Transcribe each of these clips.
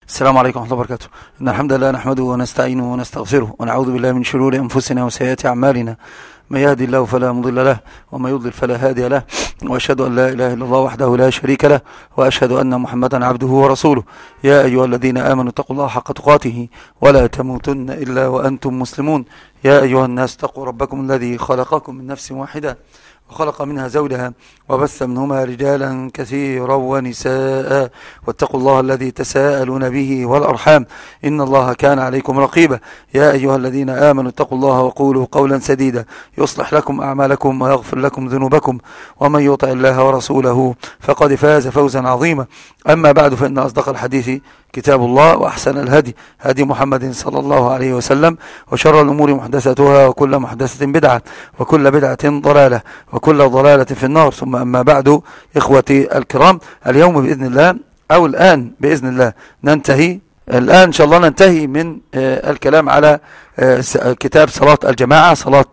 السلام عليكم ورحمة الله وبركاته. إن الحمد لله نحمده ونستعينه ونستغفره ونعوذ بالله من شرور أنفسنا وسيئات أعمالنا. من يهدي الله فلا مضل له ومن يضلل فلا هادي له، وأشهد أن لا إله إلا الله وحده لا شريك له، وأشهد أن محمدا عبده ورسوله. يا أيها الذين آمنوا اتقوا الله حق تقاته ولا تموتن إلا وأنتم مسلمون. يا أيها الناس اتقوا ربكم الذي خلقكم من نفس واحدة وخلق منها زوجها وبث منهما رجالا كثيرا ونساء، واتقوا الله الذي تساءلون به والأرحام إن الله كان عليكم رقيبا. يا أيها الذين آمنوا اتقوا الله وقولوا قولا سديدا يصلح لكم أعمالكم ويغفر لكم ذنوبكم، ومن يطع الله ورسوله فقد فاز فوزا عظيما. أما بعد، فإن أصدق الحديث كتاب الله، وأحسن الهدي هدي محمد صلى الله عليه وسلم، وشر الأمور محدثاتها، وكل محدثة بدعة، وكل بدعة ضلالة، وكل ضلالة في النار. ثم أما بعد، إخوتي الكرام، اليوم بإذن الله أو الآن بإذن الله الآن إن شاء الله ننتهي من الكلام على كتاب صلاة الجماعة،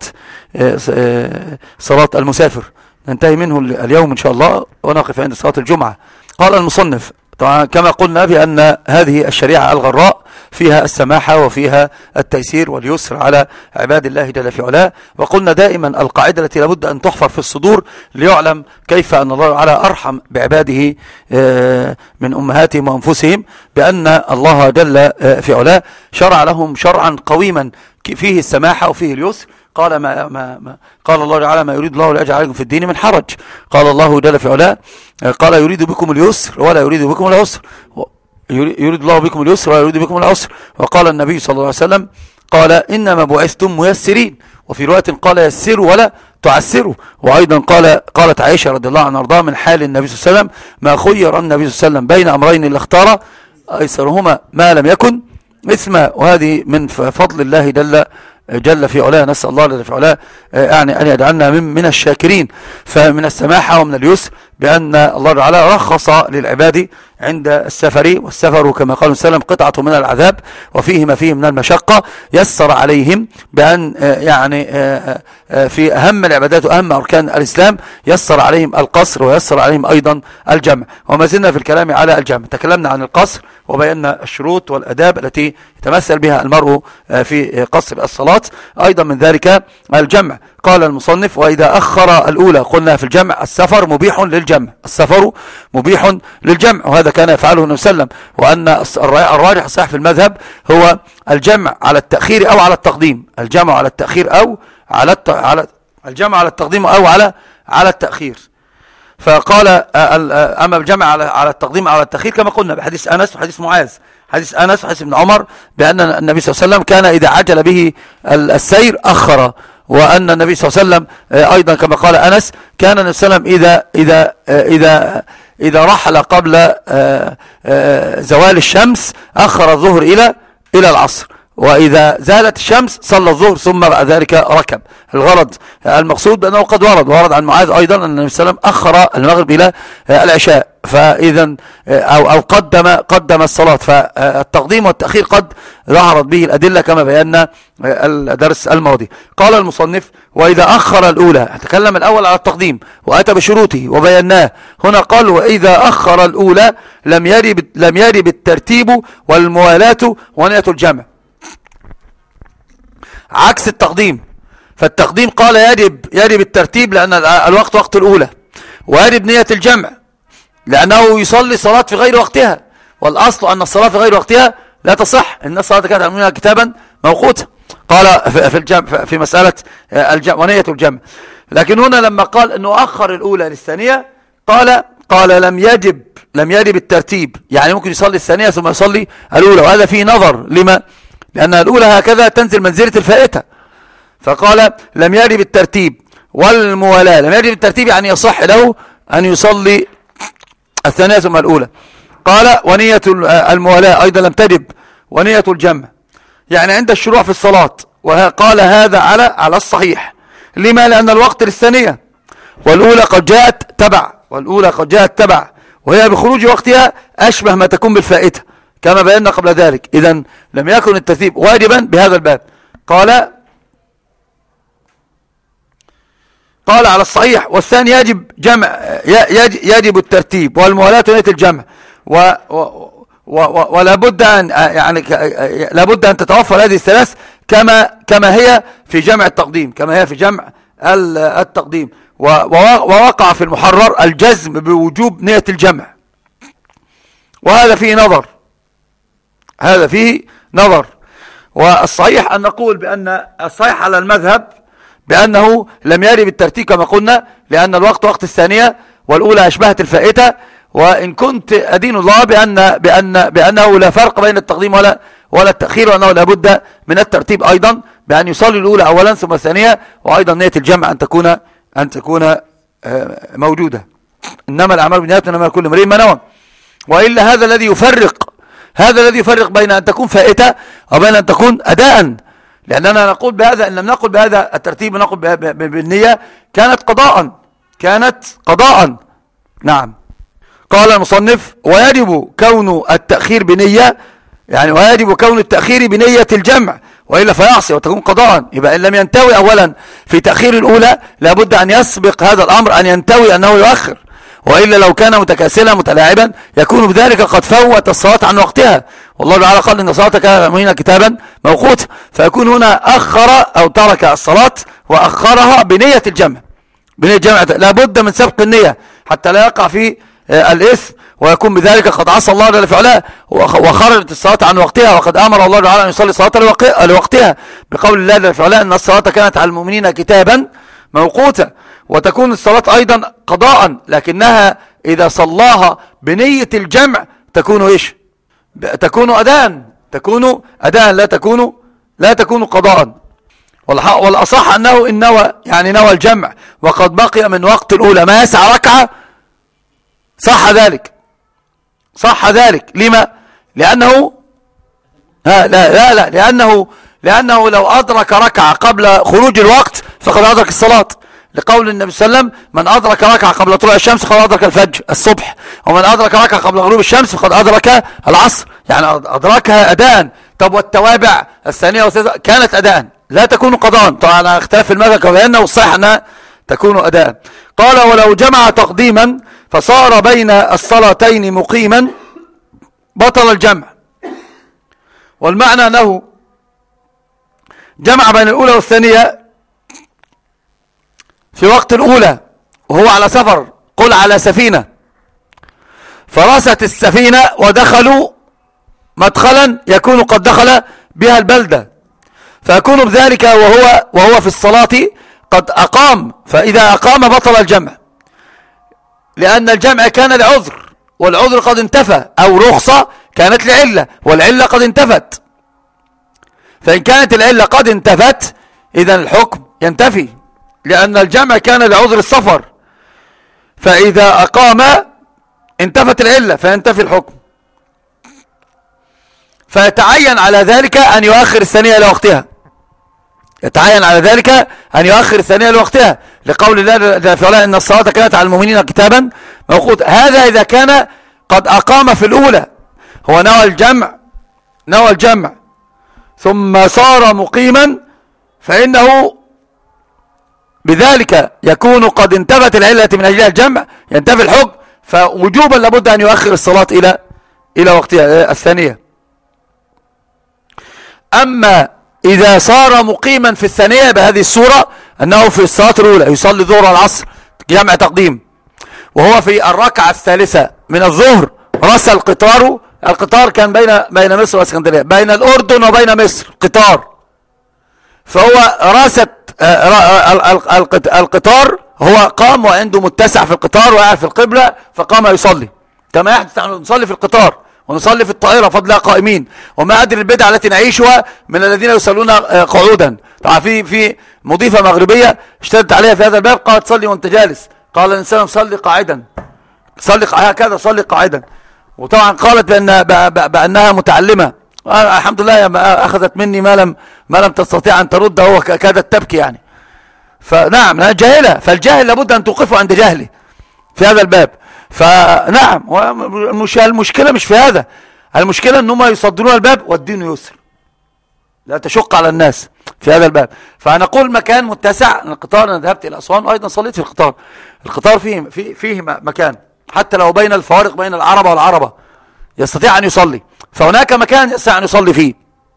صلاة المسافر، ننتهي منه اليوم إن شاء الله ونقف عند صلاة الجمعة. قال المصنف: طبعا كما قلنا بأن هذه الشريعة الغراء فيها السماحة وفيها التيسير واليسر على عباد الله جل في علاه، وقلنا دائما القاعدة التي لابد أن تحفر في الصدور ليعلم كيف أن الله تعالى أرحم بعباده من أمهاتهم وأنفسهم، بأن الله جل في علاه شرع لهم شرعا قويما فيه السماحة وفيه اليسر. قال قال الله تعالى: ما يريد الله ليجعل عليكم في الدين من حرج. قال الله جل في علاه: قال يريد بكم اليسر ولا يريد بكم العسر، يريد الله بكم اليسر ولا يريد بكم العسر. وقال النبي صلى الله عليه وسلم: قال إنما بعثتم ميسرين، وفي رواية قال يسروا ولا تعسروا. وأيضا قالت عائشة رضي الله عنها وارضاها من حال النبي صلى الله عليه وسلم: ما خير النبي صلى الله عليه وسلم بين أمرين إلا اختار أيسرهما ما لم يكن إثما. وهذه من فضل الله جل في علاه. نسأل الله جل في علاه يعني أن يجعلنا من الشاكرين. فمن السماحة ومن اليسر بأن الله تعالى رخص للعباد عند السفر، والسفر كما قال السلام قطعة من العذاب وفيه ما فيه من المشقة. يسر عليهم بأن يعني في أهم العبادات وأهم أركان الإسلام يسر عليهم القصر، ويسر عليهم أيضا الجمع. وما زلنا في الكلام على الجمع، تكلمنا عن القصر وبينا الشروط والأداب التي يتمثل بها المرء في قصر الصلاة. أيضا من ذلك الجمع. قال المصنف: وإذا أخر الأولى، قلنا في الجمع السفر مبيح للجمع، السفر مبيح للجمع، وهذا كان يفعله النبي صلى الله عليه وسلم. وأن الراجح الصحيح في المذهب هو الجمع على التأخير أو على التقديم، الجمع على التأخير أو على الجمع على التقديم أو على التأخير. فقال: أما الجمع على التقديم على التأخير كما قلنا بحديث أنس وحديث معاذ، حديث أنس وحديث ابن عمر، بأن النبي صلى الله عليه وسلم كان إذا عجل به السير أخر. وأن النبي صلى الله عليه وسلم أيضا كما قال أنس كان النبي صلى الله عليه وسلم إذا رحل قبل زوال الشمس أخر الظهر إلى العصر، وإذا زالت الشمس صلى الظهر ثم بعد ذلك ركب. الغرض المقصود بأنه قد ورد عن معاذ أيضا أن النبي صلى الله عليه وسلم أخر المغرب إلى العشاء، فإذا أو قدم الصلاة. فالتقديم والتأخير قد ظهرت به الأدلة كما بينا الدرس الماضي. قال المصنف: وإذا أخر الأولى، تكلم الأول على التقديم وأتى بشروطه وبيناه. هنا قال: وإذا أخر الأولى لم يرب الترتيب والموالاة ونية الجمع، عكس التقديم. فالتقديم قال يجب الترتيب لأن الوقت وقت الأولى، ويجب نية الجمع لأنه يصلي صلاة في غير وقتها، والأصل أن الصلاة في غير وقتها لا تصح، إن الصلاة كانت تعملونها كتابا موقوتا. قال في الجمع في مسألة الجمع ونية الجمع. لكن هنا لما قال أنه أخر الأولى للثانية قال لم يجب الترتيب، يعني ممكن يصلي الثانية ثم يصلي الأولى، وهذا فيه نظر. لما؟ لأن الأولى هكذا تنزل منزلة الفائتة. فقال: لم يجب الترتيب والموالاة. لم يجب الترتيب يعني يصح له أن يصلي الثانية ثم الأولى. قال: ونية الموالاة أيضا لم تجب، ونية الجمع يعني عند الشروع في الصلاة. وقال هذا على الصحيح. لما؟ لأن الوقت للثانية، والأولى قد جاءت تبع، وهي بخروج وقتها أشبه ما تكون بالفائتة كما بينا قبل ذلك. إذن لم يكن الترتيب واجبا بهذا الباب. قال على الصحيح. والثاني يجب الترتيب والموالاة ونية الجمع. ولا بد أن يعني لابد أن تتوفر هذه الثلاث كما هي في جمع التقديم، كما هي في جمع التقديم. ووقع في المحرر الجزم بوجوب نية الجمع، وهذا فيه نظر، هذا فيه نظر. والصحيح أن نقول بأن الصحيح على المذهب بأنه لم يري بالترتيب كما قلنا، لأن الوقت وقت الثانية والأولى أشبهت الفائتة. وإن كنت أدين الله بأنه لا فرق بين التقديم ولا التأخير، وأنه لابد من الترتيب أيضا، بأن يصلي الأولى أولا ثم الثانية، وأيضا نية الجمع أن تكون موجودة. إنما الأعمال بالنيات إنما كل امرئ ما نوى. وإلا هذا الذي يفرق بين أن تكون فائتة وبين أن تكون أداء. لأننا نقول بهذا، إن لم نقل بهذا الترتيب نقول بالنية كانت قضاء. نعم. قال المصنف: ويجب كون التأخير بنية، يعني ويجب كون التأخير بنية الجمع، وإلا فيعصي وتكون قضاء. يبقى إن لم ينتوي أولا في تأخير الأولى لابد أن يسبق هذا الأمر أن ينتوي أنه يؤخر، وإلا لو كان متكاسلا متلاعبا يكون بذلك قد فوت الصلاة عن وقتها. والله تعالى قال إن صلاتك كانت على المؤمنين كتابا موقوتا، فيكون هنا أخر أو ترك الصلاة وأخرها بنية الجمع. لابد من سبق النية حتى لا يقع في الإثم، ويكون بذلك قد عصى الله جل في علاه وخرجت الصلاة عن وقتها. وقد أمر الله تعالى أن يصلي الصلاة لوقتها بقول الله جل في علاه إن الصلاة كانت على المؤمنين كتابا موقوتا. وتكون الصلاة أيضا قضاء، لكنها إذا صلاها بنية الجمع تكون إيش؟ تكون أداء لا تكون قضاء. والأصح أنه إن نوى، يعني نوى الجمع وقد بقي من وقت الأولى ما يسع ركعة، صح ذلك. لما؟ لأنه لأنه لو أدرك ركعة قبل خروج الوقت فقد أدرك الصلاة، لقول النبي صلى الله عليه وسلم: من أدرك ركعة قبل طلوع الشمس فقد أدرك الفجر الصبح، ومن أدرك ركعة قبل غروب الشمس فقد أدرك العصر، يعني أدركها أداء. طب والتوابع الثانية والثالثة كانت أداء لا تكون قضاء، طبعا على اختلاف المذهب كما والصحيح أنها تكون أداء. قال: ولو جمع تقديما فصار بين الصلاتين مقيما بطل الجمع. والمعنى أنه جمع بين الأولى والثانية في وقت الأولى وهو على سفر، قل على سفينة، فرست السفينة ودخلوا مدخلا يكون قد دخل بها البلدة، فيكون بذلك وهو في الصلاة قد أقام، فإذا أقام بطل الجمع، لأن الجمع كان لعذر والعذر قد انتفى، أو رخصة كانت لعلة والعلة قد انتفت. فإن كانت العلة قد انتفت إذن الحكم ينتفي، لأن الجمع كان لعذر السفر، فإذا أقام انتفت العلة فينتفي الحكم، فيتعين على ذلك أن يؤخر الثانية لوقتها، لقول الله في علاه إن الصلاة كانت على المؤمنين كتابا موقوتا. هذا إذا كان قد أقام في الأولى، هو نوى الجمع ثم صار مقيما، فإنه بذلك يكون قد انتفت العلة من أجل الجمع، ينتفي الحكم، فوجوبا لابد أن يؤخر الصلاة إلى وقتها الثانية. أما إذا صار مقيما في الثانية بهذه الصورة، أنه في الصلاة الأولى يصلي الظهر والعصر جمع تقديم، وهو في الركعة الثالثة من الظهر رسى القطار كان بين مصر واسكندرية، بين الأردن وبين مصر قطار، فهو راست القطار، هو قام وعنده متسع في القطار وقاعد في القبلة، فقام يصلي كما يحدث. نحن نصلي في القطار ونصلي في الطائرة فضلها قائمين، وما أدري البدعة التي نعيشها من الذين يصلون قعودا. طبعا في مضيفة مغربية اشتدت عليها في هذا الباب، قالت: صلي وانت جالس. قال الإنسان: صلي قاعدا، هكذا صلي قاعدا. وطبعا قالت بأنها متعلمة، الحمد لله أخذت مني ما لم تستطيع أن ترد، هو كادت تبكي يعني. فنعم جاهلة، فالجاهل لابد أن توقفه عند جهله في هذا الباب. فنعم المشكلة مش في هذا، المشكلة أنهم يصدرون الباب والدين يسر، لا تشق على الناس في هذا الباب. فنقول مكان متسع. القطار أنا ذهبت إلى أسوان وأيضا صليت في القطار فيه مكان، حتى لو بين الفوارق بين العربة والعربة يستطيع أن يصلي، فهناك مكان يستطيع أن يصلي فيه،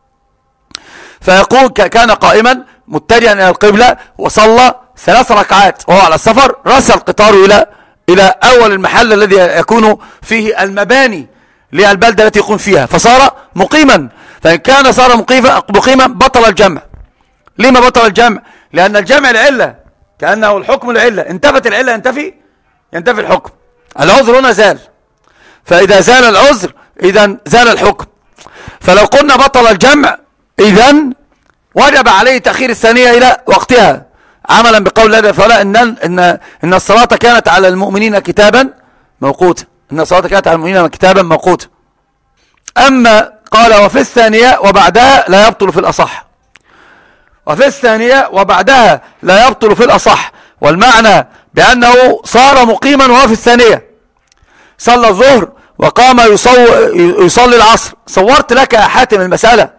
فيقول كان قائما متجها إلى القبلة وصلى 3 ركعات وهو على السفر، رسى القطار إلى أول المحل الذي يكون فيه المباني للبلدة التي يكون فيها، فصار مقيما. فإن كان صار مقيما بطل الجمع. لما بطل الجمع؟ لأن الجمع العلة، كأنه الحكم العلة، انتفت العلة ينتفي الحكم. العذر هنا زال، فإذا زال العذر إذن زال الحكم. فلو قلنا بطل الجمع إذن وجب عليه تأخير الثانية إلى وقتها، عملا بقول الله تعالى إن الصلاة كانت على المؤمنين كتابا موقوتا. إن الصلاة كانت على المؤمنين كتابا موقوتا. أما قال وفي الثانية وبعدها لا يبطل في الأصح، وفي الثانية وبعدها لا يبطل في الأصح، والمعنى بأنه صار مقيما وهو في الثانية، صلى الظهر وقام يصلي العصر. صورت لك يا حاتم المسألة،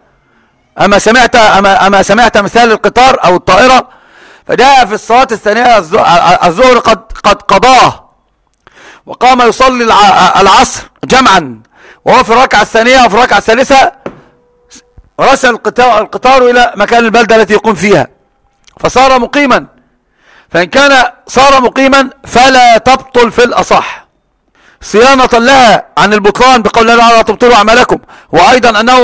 أما سمعت مثال القطار أو الطائرة؟ فجاء في الصلاة الثانية الظهر قد قضاه وقام يصلي العصر جمعا وهو في الركعة الثانية وفي الركعة الثالثة رسل القطار إلى مكان البلدة التي يقوم فيها، فصار مقيما. فإن كان صار مقيما فلا تبطل في الأصح، صيانة لها عن البطلان بقول الله لا تبطلوا أعمالكم، وأيضا أنه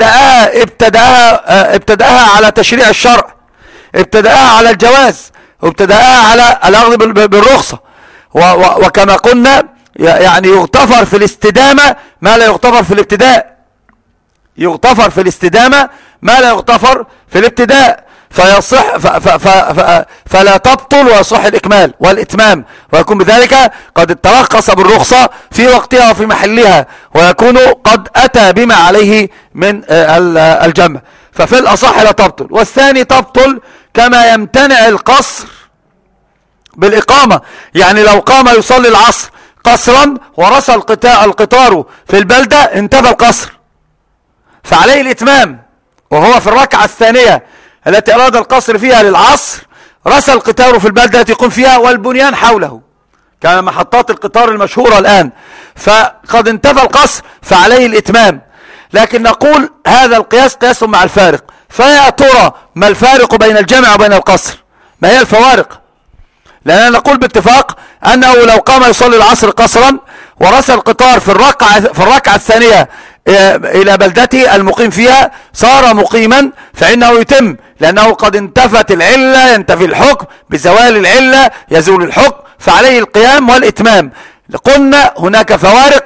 ابتدأها على تشريع الشرع، ابتدأها على الجواز، وابتدأها على الأخذ بالرخصة. وكما قلنا يعني يغتفر في الاستدامة ما لا يغتفر في الابتداء، يغتفر في الاستدامة ما لا يغتفر في الابتداء، فيصح فلا تبطل ويصح الإكمال والإتمام، ويكون بذلك قد ترخص بالرخصة في وقتها وفي محلها، ويكون قد أتى بما عليه من الجمع. ففي الأصح لا تبطل. والثاني تبطل كما يمتنع القصر بالإقامة، يعني لو قام يصلي العصر قصرا ورسى القطار في البلدة انتفى القصر، فعليه الإتمام، وهو في الركعة الثانية التي أراد القصر فيها للعصر رسى القطار في البلدة التي يقوم فيها والبنيان حوله، كان محطات القطار المشهورة الآن، فقد انتفى القصر فعليه الإتمام. لكن نقول هذا القياس قياس مع الفارق، فيا ترى ما الفارق بين الجمع وبين القصر؟ ما هي الفوارق؟ لأننا نقول باتفاق أنه لو قام يصلي العصر قصرا ورسى القطار في الركعة الثانية إلى بلدته المقيم فيها صار مقيما، فإنه يتم، لأنه قد انتفت العلة، ينتفي الحكم، بزوال العلة يزول الحكم، فعليه القيام والإتمام. قلنا هناك فوارق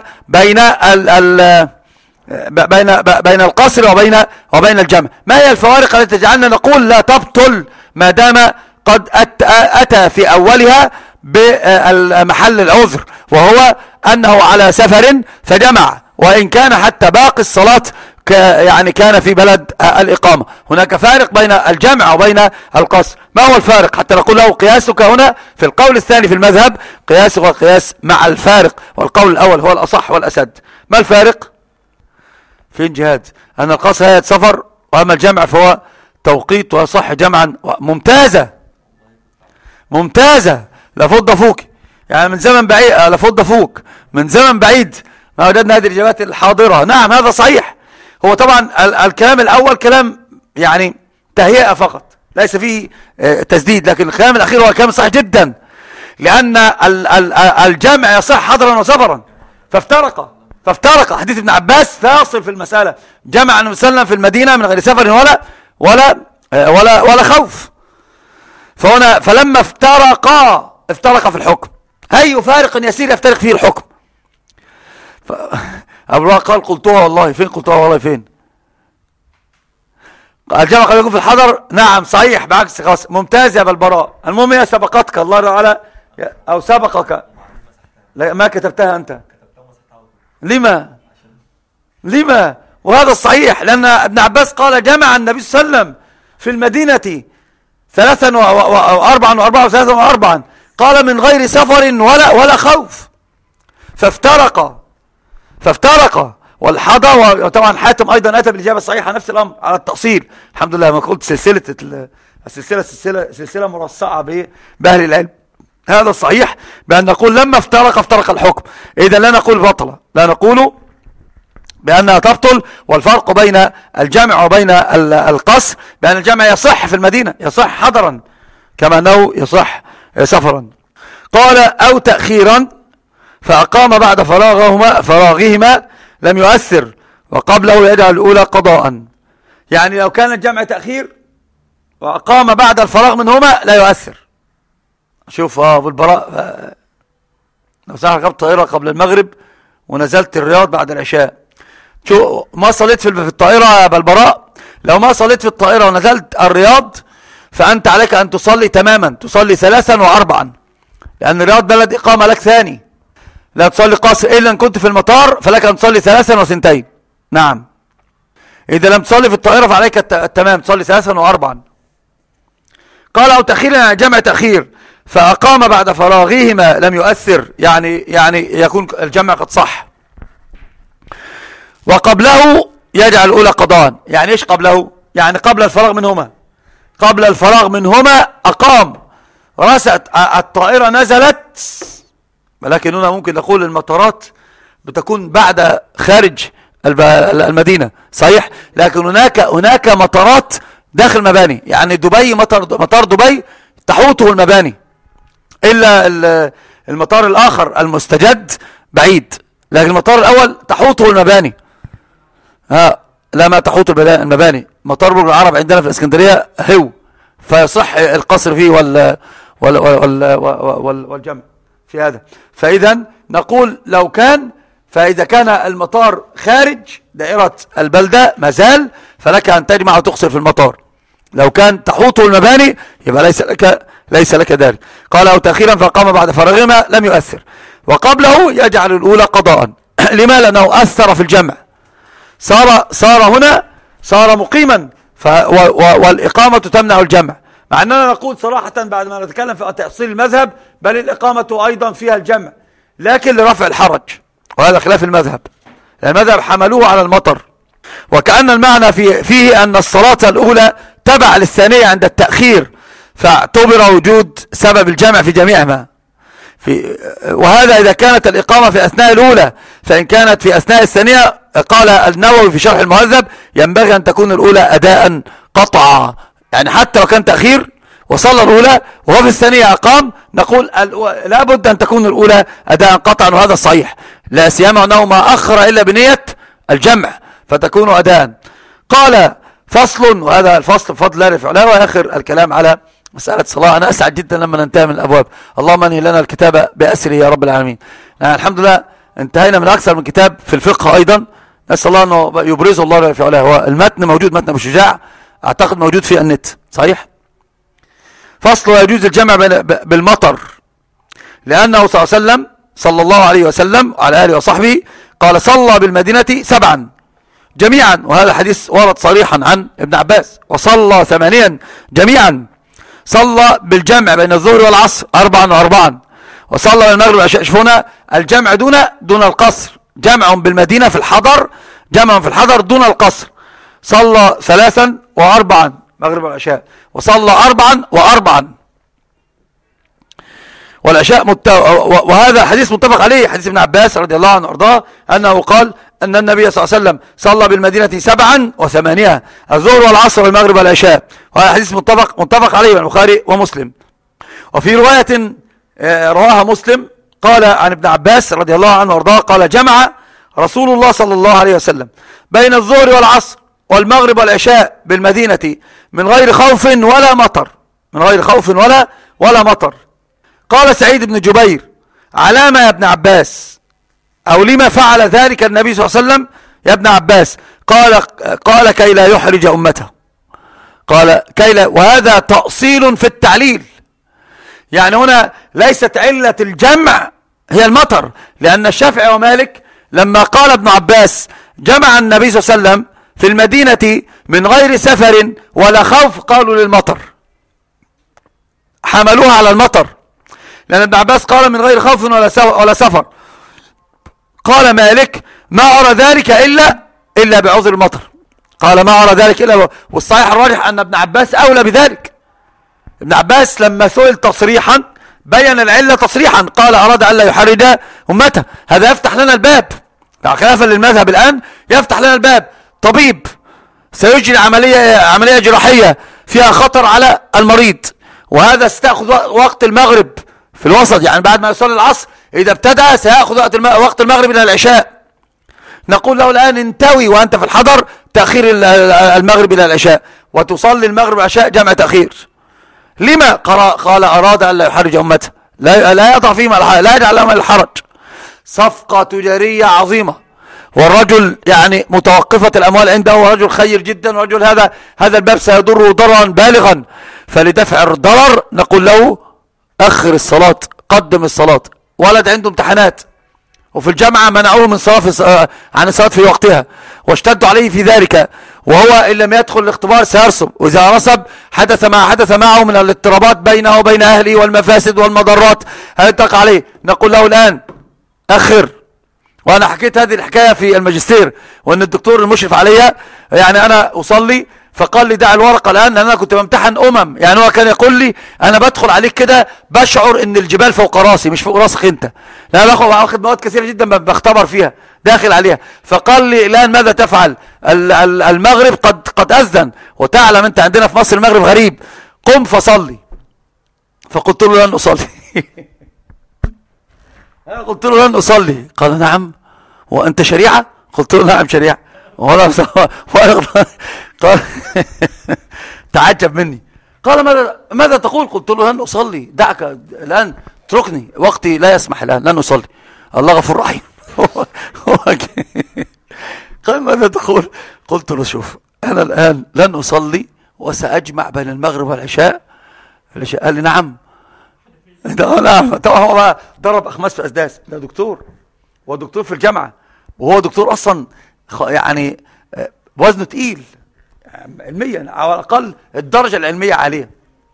بين القصر وبين الجمع. ما هي الفوارق التي تجعلنا نقول لا تبطل ما دام قد أتى في أولها بمحل العذر، وهو أنه على سفر فجمع، وإن كان حتى باقي الصلاة يعني كان في بلد الإقامة. هناك فارق بين الجمع وبين القصر. ما هو الفارق حتى نقول له قياسك هنا في القول الثاني في المذهب قياسك وقياس مع الفارق، والقول الأول هو الأصح والأسد. ما الفارق؟ فين جهاد؟ أن القصر هي سفر، وأما الجمع فهو توقيت ويصح جمعا. ممتازة لفض فوق، يعني من زمن بعيد لفض فوق من زمن بعيد ما وجدنا هذه الإجابات الحاضرة. نعم هذا صحيح. هو طبعا الكلام الأول كلام يعني تهيئة فقط ليس فيه تسديد، لكن الكلام الأخير هو كلام صحيح جدا، لأن الجمع يصح حضرا وسفرا، فافترق حديث ابن عباس فاصل في المسألة، جمع النبي صلى الله عليه وسلم في المدينة من غير سفر ولا خوف. فهنا فلما افترق في الحكم، أي فارق يسير يفترق فيه الحكم. أبو قال قلتها والله فين، قلتها والله فين. الجمع قد يكون في الحضر، نعم صحيح بعكس خاص. ممتاز يا بالبراء. المهم هي سبقتك الله تعالى أو سبقك، ما كتبتها أنت. لما وهذا الصحيح، لأن ابن عباس قال جمع النبي صلى الله عليه وسلم في المدينة 3 و4 و3 و4، قال من غير سفر ولا خوف، فافترق والحضر. وطبعا حاتم أيضا أتى بالإجابة الصحيحة نفس الأمر على التأصيل. الحمد لله ما قلت سلسلة مرصعة بأهل العلم. هذا الصحيح بأن نقول لما افترق الحكم. إذا لا نقول بطل، لا نقول بأنها تبطل، والفرق بين الجمع وبين القصر بأن الجمع يصح في المدينة، يصح حضرا كما أنه يصح سفرا. قال أو تأخيرا فأقام بعد فراغهما لم يؤثر، وقبله يجعل الأولى قضاء. يعني لو كان الجمع تأخير وأقام بعد الفراغ منهما لا يؤثر. شوف أبو البراء، لو ساعة ركبت طائرة قبل المغرب ونزلت الرياض بعد العشاء، شو ما صليت في الطائرة يا أبو البراء، لو ما صليت في الطائرة ونزلت الرياض فأنت عليك أن تصلي تماما، تصلي 3 و4، لأن الرياض بلد إقامة لك ثاني، لا تصلي قاصر إلا إن كنت في المطار فلك أن تصلي 3 و2. نعم، إذا لم تصلي في الطائرة فعليك التمام، تصلي 3 و4. قال أو تأخير يعني جمع تأخير فأقام بعد فراغهما لم يؤثر، يعني يكون الجمع قد صح. وقبله يجعل الأولى قضاء. يعني إيش قبله؟ يعني قبل الفراغ منهما، قبل الفراغ منهما أقام، رست الطائرة نزلت، ولكن هنا ممكن نقول المطارات بتكون بعد خارج المدينة صحيح، لكن هناك مطارات داخل مباني، يعني دبي مطار دبي تحوطه المباني، إلا المطار الآخر المستجد بعيد، لكن المطار الأول تحوطه المباني. لا ما تحوط المباني. مطار برج العرب عندنا في الإسكندرية هو، فيصح القصر فيه والجمع في هذا. فإذا نقول لو كان، فإذا كان المطار خارج دائرة البلدة مازال فلك أن تجمع وتقصر في المطار. لو كان تحوطه المباني يبقى ليس لك ذلك. قال أو تأخيرا فقام بعد فراغهما لم يؤثر، وقبله يجعل الأولى قضاء. لما؟ لأنه أثر في الجمع، صار هنا صار مقيما، والإقامة تمنع الجمع. مع أننا نقول صراحة بعد ما نتكلم في تأصيل المذهب بل الإقامة أيضا فيها الجمع، لكن لرفع الحرج، وهذا خلاف المذهب. المذهب حملوه على المطر، وكأن المعنى فيه أن الصلاة الأولى تبع للثانية عند التأخير، فاعتبر وجود سبب الجمع في جميعهما. وهذا إذا كانت الإقامة في أثناء الأولى، فإن كانت في أثناء الثانية قال النووي في شرح المهذب ينبغي أن تكون الأولى أداء قطعا، يعني حتى لو كان تأخير وصلى الأولى وهو في الثانية أقام نقول لا بد أن تكون الأولى أداء قطعا، وهذا صحيح، لا سيما أنه ما أخر إلا بنية الجمع فتكون أداء. قال فصل، وهذا الفصل بفضل الله رفع له، وآخر الكلام على مسألة الصلاة. أنا أسعد جدا لما ننتهي من الأبواب، اللهم انهي لنا الكتاب بأسره يا رب العالمين. الحمد لله انتهينا من أكثر من كتاب في الفقه أيضا، نسأل الله أنه يبرزه الله رفع له. هو المتن موجود، متن أبو شجاع أعتقد موجود في النت صحيح. فصل يجوز الجمع بالمطر، لأنه صلى الله عليه وسلم وعلى آله وصحبه قال صلى بالمدينة 7 جميعا، وهذا الحديث ورد صريحا عن ابن عباس، وصلى 8 جميعا، صلى بالجمع بين الظهر والعصر 4 و4، وصلى بالمغرب والعشاء. شوف هنا الجمع دون القصر، جمع بالمدينة في الحضر، جمع في الحضر دون القصر. صلى 3 و4 مغرب والعشاء، وصلى 4 و4 والعشاء وهذا حديث متفق عليه، حديث ابن عباس رضي الله عنه وارضاه أنه قال أن النبي صلى الله عليه وسلم صلى بالمدينة 7 و8، الظهر والعصر والمغرب والعشاء، وهذا حديث متفق عليه البخاري ومسلم. وفي رواية رواها مسلم قال عن ابن عباس رضي الله عنه وارضاه قال جمع رسول الله صلى الله عليه وسلم بين الظهر والعصر والمغرب والعشاء بالمدينة من غير خوف ولا مطر، من غير خوف ولا مطر. قال سعيد بن جبير علامة يا ابن عباس، أو لما فعل ذلك النبي صلى الله عليه وسلم يا ابن عباس؟ قال كي لا يحرج أمته، قال كي لا، وهذا تأصيل في التعليل. يعني هنا ليست علة الجمع هي المطر، لأن الشافعي ومالك لما قال ابن عباس جمع النبي صلى الله عليه وسلم في المدينة من غير سفر ولا خوف قالوا للمطر، حملوها على المطر، لأن ابن عباس قال من غير خوف ولا سفر. قال مالك ما أرى ذلك إلا بعذر المطر، قال ما أرى ذلك إلا والصحيح الراجح أن ابن عباس أولى بذلك. ابن عباس لما سئل تصريحا بين العلة تصريحا، قال أراد أن لا يحرج أمته. هذا يفتح لنا الباب خلافا للمذهب الآن يفتح لنا الباب. طبيب سيجري عملية جراحية فيها خطر على المريض، وهذا ستأخذ وقت المغرب في الوسط، يعني بعد ما يصلي العصر إذا ابتدأ سيأخذ وقت المغرب إلى العشاء. نقول له الآن انتوي وأنت في الحضر تأخير المغرب إلى العشاء، وتصلي المغرب والعشاء جمع تأخير. لما؟ قال أراد أن لا يحرج أمته، لا يضع فيهم لا يجعل لهم الحرج. صفقة تجارية عظيمة، والرجل يعني متوقفة الأموال عنده، ورجل خير جدا، ورجل هذا الباب سيضره ضررا بالغا. فلدفع الضرر نقول له أخر الصلاة، قدم الصلاة. ولد عنده امتحانات وفي الجامعة منعوه من عن الصلاة في وقتها، واشتدوا عليه في ذلك، وهو إن لم يدخل الاختبار سيرسب، وإذا رسب حدث معه من الاضطرابات بينه وبين أهله والمفاسد والمضرات هيتقع عليه. نقول له الآن أخر. وأنا حكيت هذه الحكاية في الماجستير، وأن الدكتور المشرف عليها يعني أنا أصلي فقال لي دع الورقة الآن، لأن أنا كنت بامتحن يعني هو كان يقول لي أنا بدخل عليك كده بشعر إن الجبال فوق راسي مش فوق راسك أنت، لأن أنا باخد مواد كثيرة جدا بختبر فيها داخل عليها. فقال لي الآن ماذا تفعل؟ المغرب قد أذن، وتعلم أنت عندنا في مصر المغرب غريب، قم فصلي. فقلت له لن أصلي. قلت له لن أصلي. قال نعم وأنت شريعة؟ قلت له نعم شريعة. قال تعجب مني، قال ماذا تقول؟ قلت له لن أصلي، دعك الآن، اتركني، وقتي لا يسمح الآن، لن أصلي، الله غفور رحيم. قال ماذا تقول؟ قلت له شوف أنا الآن لن أصلي وسأجمع بين المغرب والعشاء. قال لي نعم. نعم. طبعا هو ضرب أخماس في أسداس، ده دكتور ودكتور في الجامعة، وهو دكتور أصلا يعني وزنه تقيل علميا، على الأقل الدرجة العلمية عالية.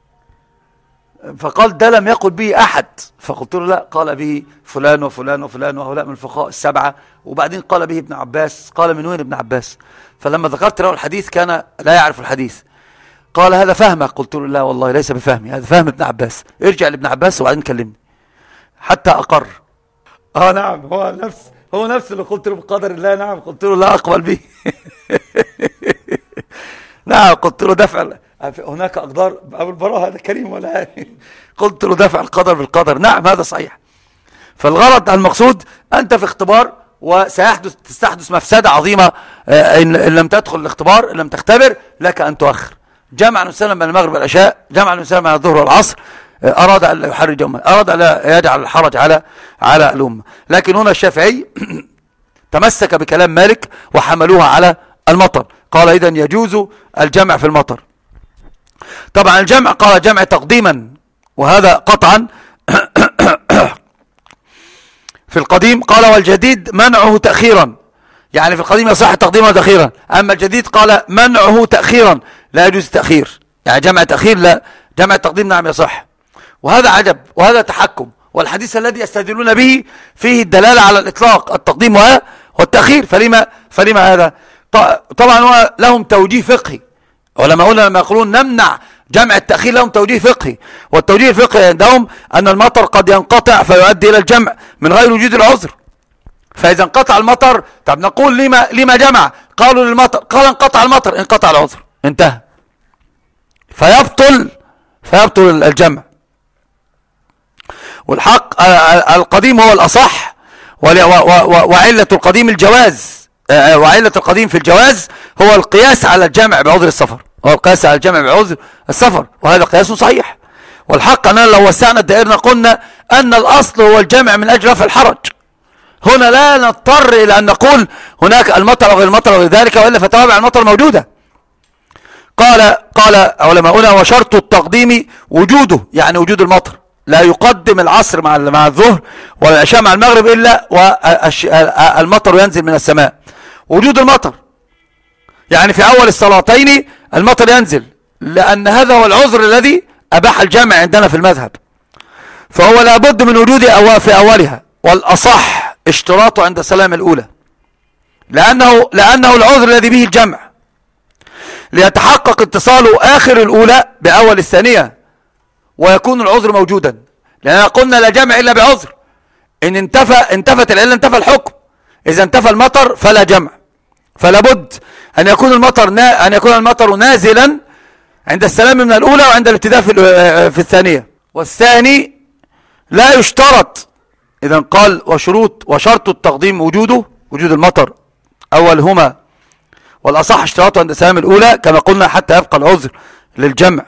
فقال ده لم يقل به أحد. فقلت له لا، قال به فلان وفلان وفلان وهؤلاء من الفقهاء السبعة، وبعدين قال به ابن عباس. قال من وين ابن عباس؟ فلما ذكرت له الحديث كان لا يعرف الحديث. قال هذا فهمك؟ قلت له لا والله ليس بفهمي، هذا فهم ابن عباس، ارجع لابن عباس وبعدين كلمني حتى أقر. نعم، هو نفس اللي قلت له بقدر الله. نعم، قلت له لا أقبل به. نعم، قلت له دفع هناك أقدار، أبو البراء هذا كريم ولا قلت له دفع القدر بالقدر. نعم هذا صحيح. فالغرض المقصود أنت في اختبار تستحدث مفسدة عظيمة إن لم تدخل الاختبار، إن لم تختبر، لك أن تؤخر. جمع نسلم بين المغرب والعشاء، جمع نسلم بين الظهر والعصر، أراد أن لا يحرج أمه، أراد أن لا يجعل الحرج على الأمة. لكن هنا الشافعي تمسك بكلام مالك وحملوها على المطر، قال إذن يجوز الجمع في المطر. طبعا الجمع قال جمع تقديما، وهذا قطعا في القديم قال والجديد منعه تأخيرا، يعني في القديم يصح تقديمه تأخيرا، أما الجديد قال منعه تأخيرا، لا يجوز التأخير، يعني جمع تأخير لا، جمع التقديم نعم يصح. وهذا عجب وهذا تحكم، والحديث الذي يستدلون به فيه الدلالة على الإطلاق، التقديم والتأخير، فلما هذا؟ طبعا هو لهم توجيه فقهي، علماؤنا لما يقولون نمنع جمع التأخير لهم توجيه فقهي، والتوجيه الفقهي عندهم أن المطر قد ينقطع فيؤدي إلى الجمع من غير وجود العذر. فإذا انقطع المطر، طب نقول لما جمع؟ قالوا للمطر، قال انقطع المطر، انقطع العذر، انتهى، فيبطل الجمع. والحق القديم هو الأصح، وعلة القديم الجواز، وعلة القديم في الجواز هو القياس على الجمع بعذر السفر، وهذا قياس صحيح. والحق أننا لو وسعنا الدائرة قلنا أن الأصل هو الجمع من أجل رفع الحرج. هنا لا نضطر إلى أن نقول هناك المطر وغير المطر وغير ذلك، وإلا فتوابع المطر موجودة. قال علماؤنا وشرط التقديم وجوده، يعني وجود المطر، لا يقدم العصر مع الظهر ولا العشاء مع المغرب إلا والمطر ينزل من السماء. وجود المطر يعني في أول الصلاتين المطر ينزل، لأن هذا هو العذر الذي أباح الجمع عندنا في المذهب، فهو لابد من وجوده في أولها، والأصح اشتراطه عند السلام الأولى، لأنه العذر الذي به الجمع، ليتحقق اتصال آخر الأولى بأول الثانية ويكون العذر موجودا. لأننا قلنا لا جمع إلا بعذر، إن انتفت العلة انتفى الحكم، إذا انتفى المطر فلا جمع، فلا بد أن يكون المطر نازلا عند السلام من الأولى وعند الابتداء في الثانية. والثاني لا يشترط. إذا قال وشرط التقديم وجود المطر أولهما، والأصح اشتراطه عند السلام الأولى كما قلنا حتى يبقى العذر للجمع.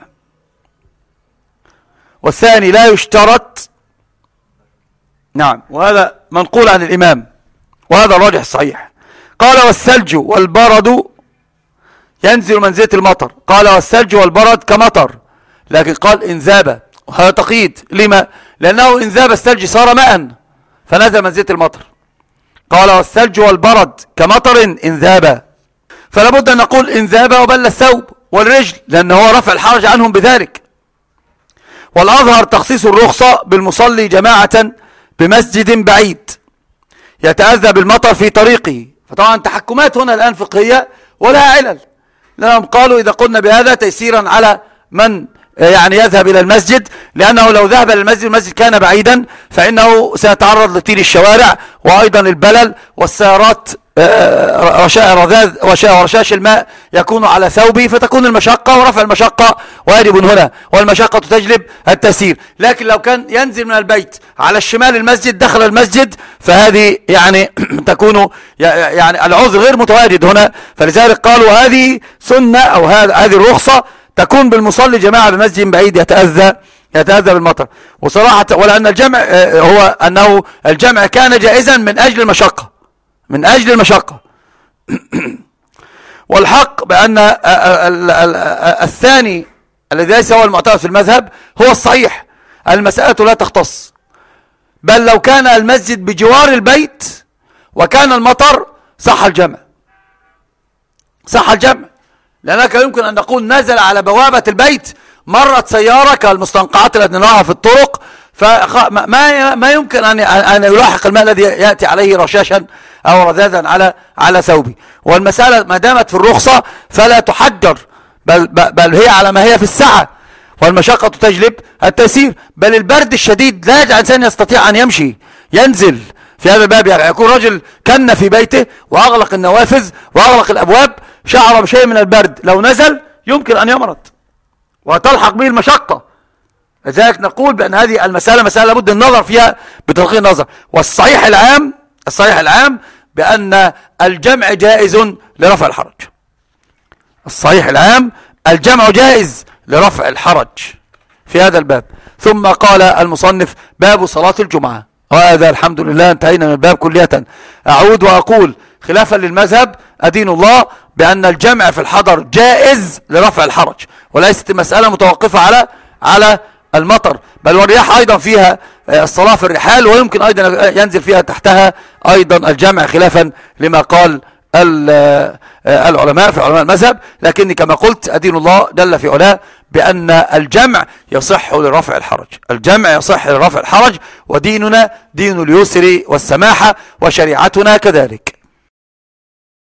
والثاني لا يشترط. نعم، وهذا منقول عن الإمام وهذا الراجح الصحيح. قال والثلج والبرد ينزل منزلة المطر. قال والثلج والبرد كمطر، لكن قال إن ذاب، وهذا تقييد. لما؟ لأنه إن ذاب الثلج صار ماء فنزل منزلة المطر. قال والثلج والبرد كمطر إن ذاب، فلا بد أن نقول إن ذاب وبل الثوب والرجل، لأنه هو رفع الحرج عنهم بذلك. والأظهر تخصيص الرخصة بالمصلي جماعة بمسجد بعيد يتأذى بالمطر في طريقه. فطبعا تحكمات هنا الآن فقهية ولها علل، لأنهم قالوا إذا قلنا بهذا تيسيرا على من يعني يذهب إلى المسجد، لأنه لو ذهب إلى المسجد كان بعيدا فإنه سيتعرض لطيل الشوارع وأيضا البلل والسيارات ورشاش الماء يكون على ثوبه، فتكون المشقة ورفع المشقة واجب هنا، والمشقة تجلب التسيير. لكن لو كان ينزل من البيت على الشمال المسجد دخل المسجد فهذه يعني تكون يعني العذر غير متواجد هنا. فلذلك قالوا هذه سنة أو هذه الرخصة تكون بالمصلي جماعة بمسجد بعيد يتأذى بالمطر. وصراحة ولأن الجمع هو أنه الجمع كان جائزا من أجل المشقة والحق بأن الثاني الذي ليس هو المعتبر في المذهب هو الصحيح. المسألة لا تختص، بل لو كان المسجد بجوار البيت وكان المطر صح الجمع، لأنك يمكن أن نقول نزل على بوابة البيت مرت سيارة كالمستنقعات التي نراها في الطرق، فما يمكن أن يلاحق الماء الذي يأتي عليه رشاشا أو رذاذا على ثوبه. والمسألة ما دامت في الرخصة فلا تحجر، بل هي على ما هي في السعة، والمشقة تجلب التيسير. بل البرد الشديد لا يجعل إنسان يستطيع أن يمشي ينزل في هذا الباب. يعني يكون رجل كن في بيته وأغلق النوافذ وأغلق الأبواب، شعر بشيء من البرد، لو نزل يمكن أن يمرض وتلحق به المشقة. لذلك نقول بأن هذه مسألة لابد النظر فيها بتدقيق النظر. والصحيح العام بأن الجمع جائز لرفع الحرج. الصحيح العام الجمع جائز لرفع الحرج في هذا الباب. ثم قال المصنف باب صلاة الجمعة، وهذا الحمد لله انتهينا من الباب كلية. أعود وأقول خلافا للمذهب أدين الله بأن الجمع في الحضر جائز لرفع الحرج، وليست المسألة متوقفة على المطر، بل والرياح أيضا فيها الصلاة في الرحال، ويمكن أيضا ينزل فيها تحتها أيضا الجمع خلافا لما قال العلماء في علماء المذهب. لكني كما قلت أدين الله جل في علاه بأن الجمع يصح لرفع الحرج، وديننا دين اليسر والسماحة، وشريعتنا كذلك.